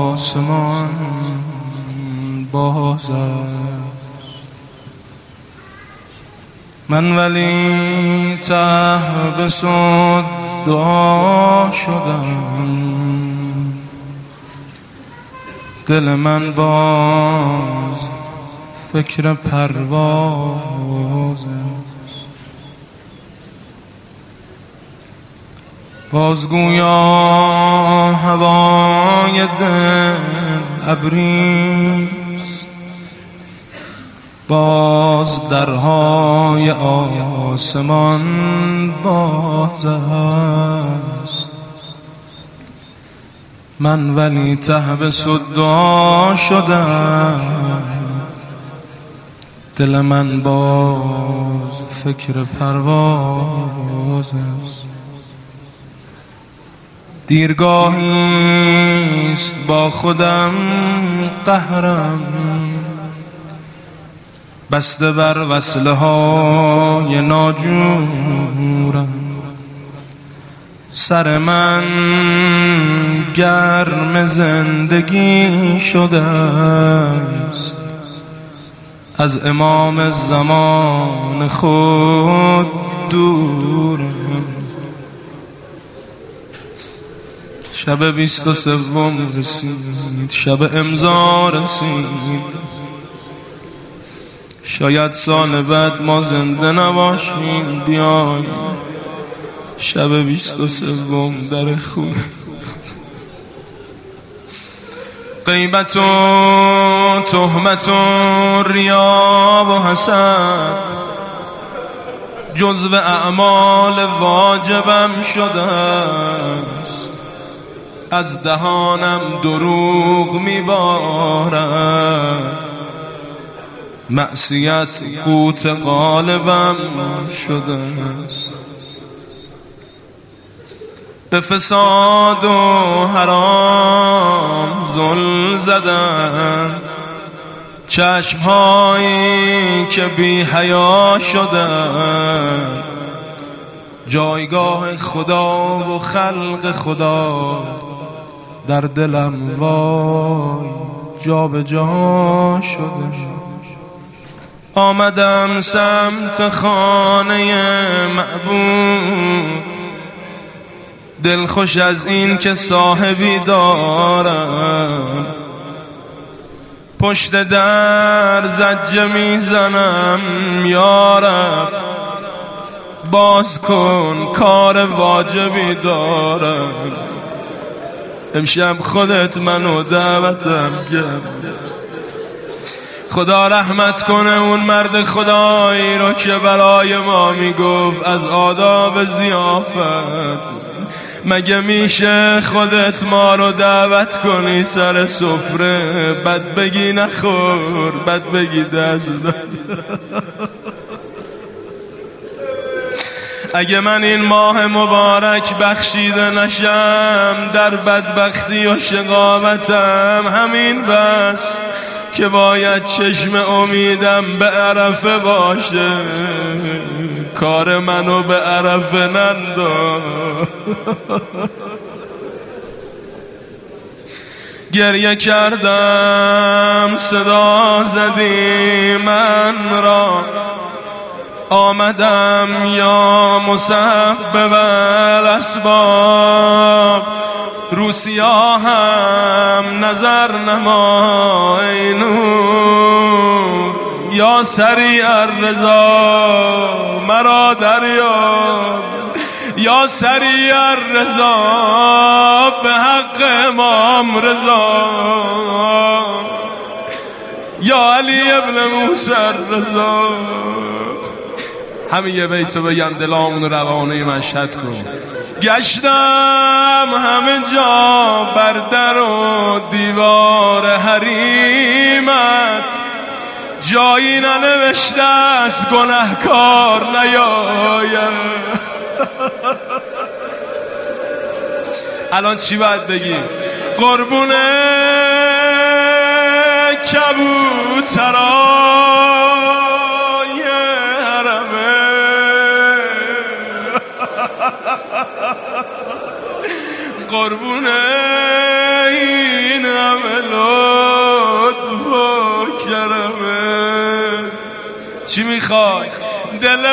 آسمان باز است. من ولی ته به صدا شدم، دل من باز فکر پرواز است. بازگویا هوای دل ابریست، باز درهای آسمان باز است. من ولی ته به صدا شدم، دل من باز فکر پرواز است. دیرگاهیست با خودم قهرم، بسته بر وصله های ناجورم. سر من گرم زندگی شده است، از امام زمان خود دورم. شب 23 رسید، شب امضا رسید. شاید سال بعد ما زنده نباشیم، بیایم شب 23 در خونه. غیبت و تهمت و ریا و حسد جزو اعمال واجبم شده است. از دهانم دروغ میبارد، معصیت قوت قالبم شده است. به فساد و حرام زل زدن چشمهایی که بی حیا شدن. جایگاه خدا و خلق خدا در دلم وای جا به جا شده. آمدم سمت خانه معبود، دل خوش از این که صاحبی دارم. پشت در زجه میزنم یارب، باز کن کار واجبی دارم. امشب خودت منو دعوتم کرد، خدا رحمت کنه اون مرد خدایی رو که برای ما میگفت از آداب ضیافت. مگه میشه خودت ما رو دعوت کنی سر سفره، بد بگی نخور، بد بگی دست. اگه من این ماه مبارک بخشیده نشم در بدبختی و شقاوتم، همین بس که باید چشم امیدم به عرفه باشه. کار منو به عرفه ننداز. گریه کردم صدا زدی من را، آمدم یا مسبب الاسباب. رو سیاهم نظر نما ای نور، یا سریع الرضا مرا دریاب. یا سریع الرضا به حق امام رضا، یا علی ابن موسی الرضا. همین یه بیتو بگم دلامون روانه مشهد کن. گشتم همه جا بر در و دیوار حریمت، جایی ننوشته است گنهکار نیاید. الان چی باید بگیم؟ قربون کبوترای حرمه، قربون این همه چی میخوای؟ دل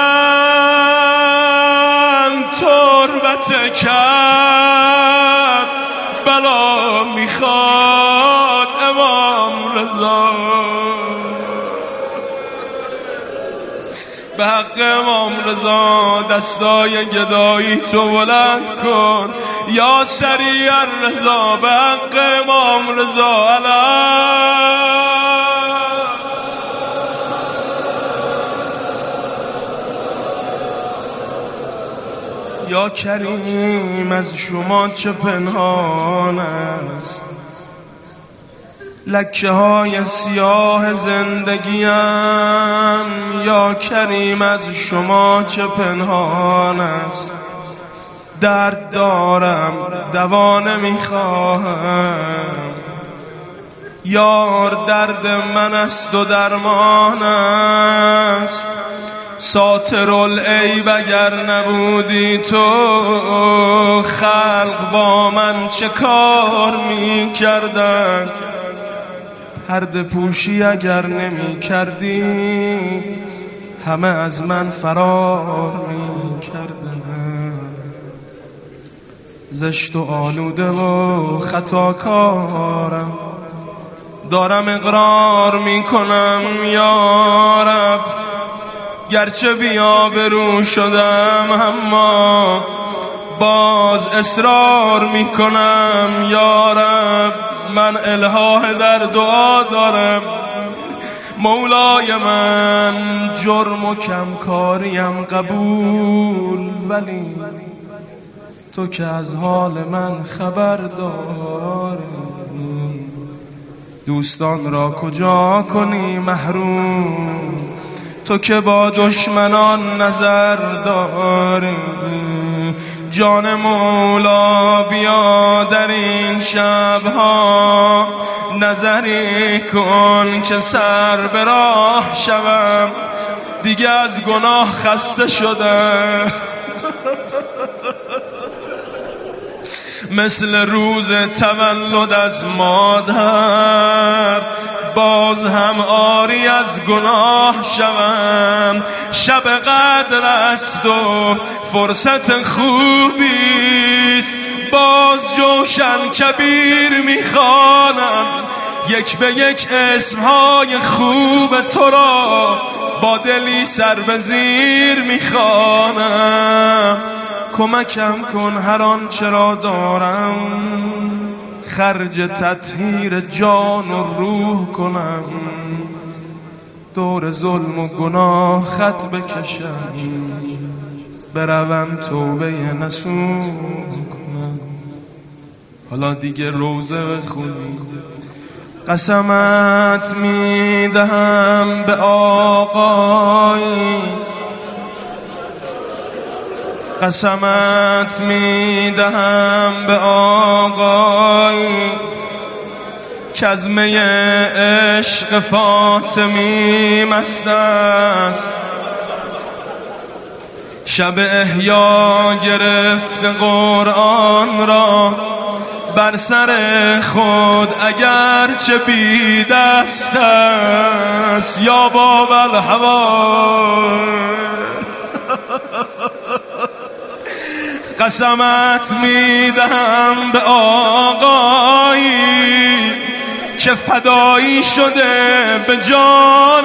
من تربت کرد بلا میخواد امام رضا، به حق امام رضا دستای گدایی تو بلند کن یا سریع الرضا، به حق امام رضا یا کریم از شما چه پنهان است، لکه های سیاه زندگیم یا کریم از شما چه پنهان است، درد دارم دوا نمیخواهم، یار درد من است و درمان است، ساتر العیب اگر نبودی تو خلق با من چه کار می کردن، پرده پوشی اگر نمی کردی همه از من فرار می کردن، زشت و آلوده و خطاکارم دارم اقرار می کنم یا رب، گرچه بی‌آبرو شدم اما باز اصرار می کنم یا رب، من الحاح در دعا دارم مولای من، جرم و کمکاریم قبول، ولی تو که از حال من خبر داری، دوستان را کجا کنی محروم، تو که با دشمنان نظر داری، جان مولا بیا در این شبها نظری کن که سر به راه شوم، دیگه از گناه خسته شدم، مثل روز تولد از مادر باز هم آری از گناه شوم، شب قدر است و فرصت خوبیست، باز جوشن کبیر میخوانم، یک به یک اسمهای خوب تو را با دلی سر به زیر میخوانم، کمکم کن هر آنچه را دارم خرج تطهیر جان و روح کنم، دور ظلم و گناه خط بکشم، بروم توبه نصوح کنم. حالا دیگه روزه بخونی، قسمت میدهم به آقایی، قسمت میدهم به آقایی که از می عشق فاطمی مست است، شب احیا گرفت قرآن را بر سر خود اگرچه بی دست است، یا باب الهوا قسمت میدهم به آقایی که فدایی شده به جان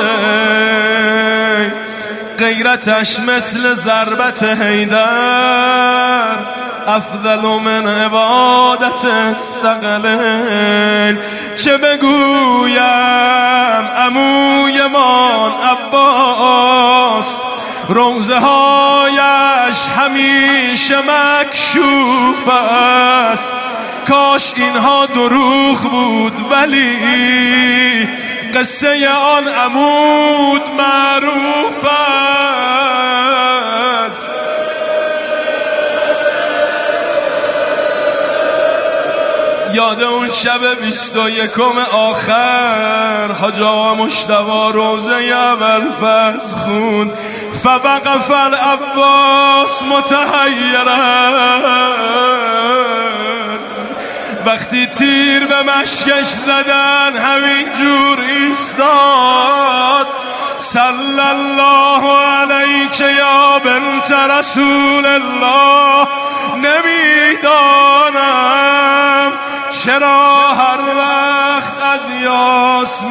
حسین، غیرتش مثل ضربت حیدر افضل من عبادت الثقلین، چه بگویم عموی من عباس روزه هایش همیشه مکشوف است، کاش اینها دروغ بود ولی قصه آن عمود معروف است. یاد اون شب 21 آخر حاج آقا مجتبی روزه اول فصل خوند، فوقف العباس متحیرا، وقتی تیر به مشکش زدن همین جور ایستاد، صلی الله علیک یا بنت رسول الله. نمیدانم چرا هر وقت از یاس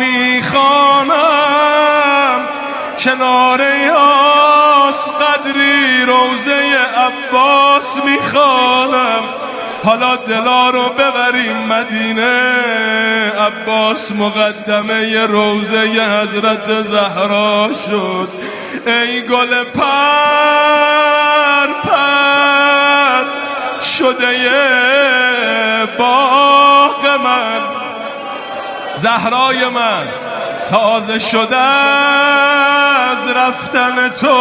میخوانم کنار یاس قدری روزه عباس میخوانم. حالا دلا رو ببریم مدینه، عباس مقدمه روزه حضرت زهرا شد. ای گل پر پر شده باغ من، زهرای من تازه شده از رفتن تو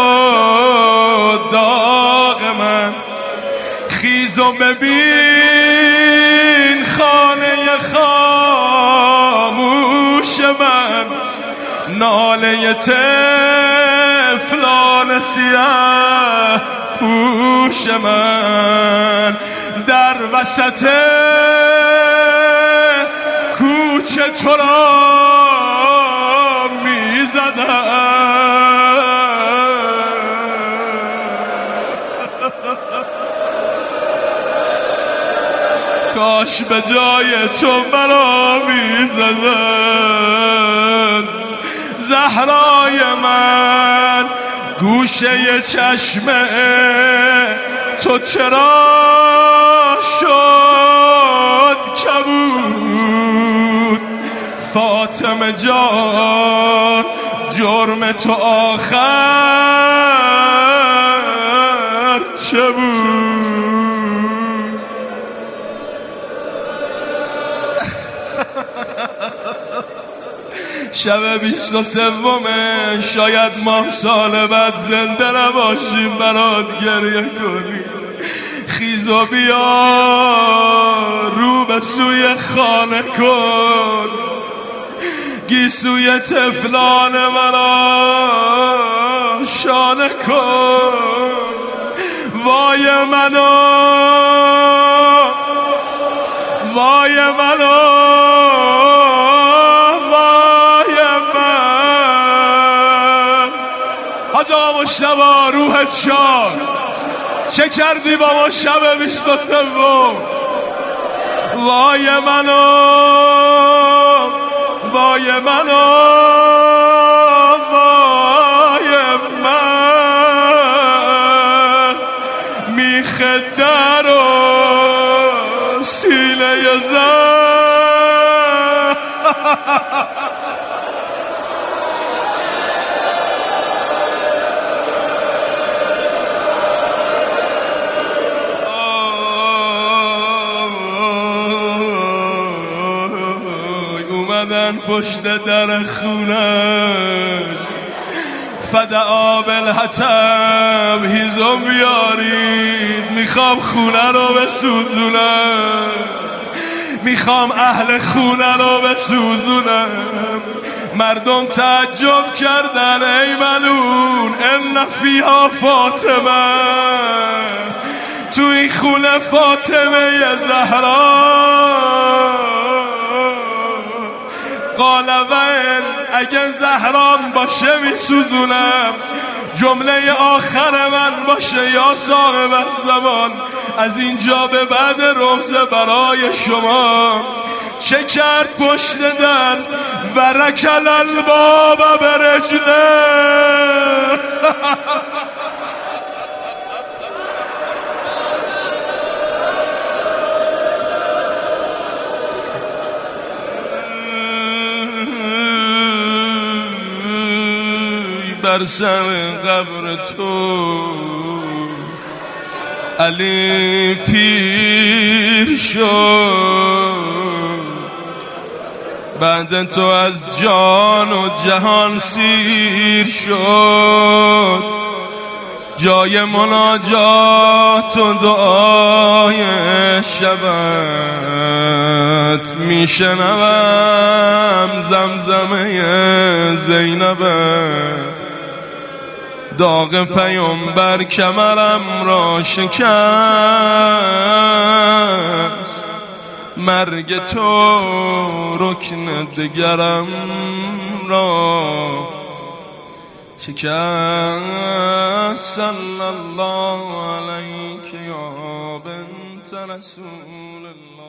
داغ من. خیز و ببین خانه خاموش من، ناله طفلان سیاه پوش من در وسط کوچه تو را میزدم. کاش به جای تو مرا میزدن. زهرای من گوشه چشم تو چرا شد کبود؟ فاطمه جان جرم تو آخر چه بود؟ شب 23 شاید ما سال بعد زنده نباشیم برات گریه کنیم. خیز و بیا رو به سوی خانه کن، گیسوی طفلان مرا شانه کن. وای منو وای منو حاج آقا مجتبی روحت شاد، چه کردی با ما شب 23؟ وای منو وای منو وای من، میخه در و سینه زن. اومدن پشت در خونش، فدعا بالحطب هیزم بیارید، میخوام خونه رو بسوزونم، میخوام اهل خونه رو بسوزونم. مردم تعجب کردن ای ملون ان فیها فاطمه، تو این خونه فاطمه زهرا. قال وین اگه زهرام باشه میسوزونم، جمله آخر من باشه یا صاحب الزمان، از اینجا به بعد روزه برای شما. چه کرد پشت در و رکل الباب برجله. بر سر قبر تو علی پیر شد، بعد تو از جان و جهان سیر شد. جای مناجات و دعای شبت میشنوم، زمزمه زینبه. داغ پیامبر کمرم را شکست، مرگ تو رکن دگرم را شکست. صلی الله علیک یا بنت رسول الله.